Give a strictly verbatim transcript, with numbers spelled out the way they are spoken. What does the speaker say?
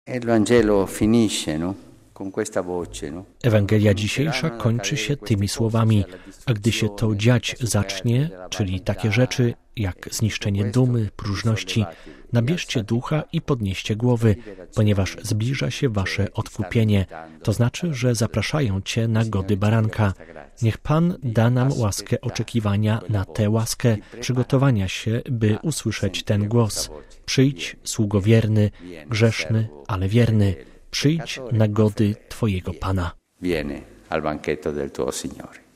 Ewangelia dzisiejsza kończy się tymi słowami: a gdy się to dziać zacznie, czyli takie rzeczy jak zniszczenie dumy, próżności, nabierzcie ducha i podnieście głowy, ponieważ zbliża się wasze odkupienie. To znaczy, że zapraszają cię na gody baranka. Niech Pan da nam łaskę oczekiwania na tę łaskę, przygotowania się, by usłyszeć ten głos. Przyjdź, sługo wierny, grzeszny, ale wierny. Przyjdź na gody Twojego Pana. Viene al banchetto del tuo Signore.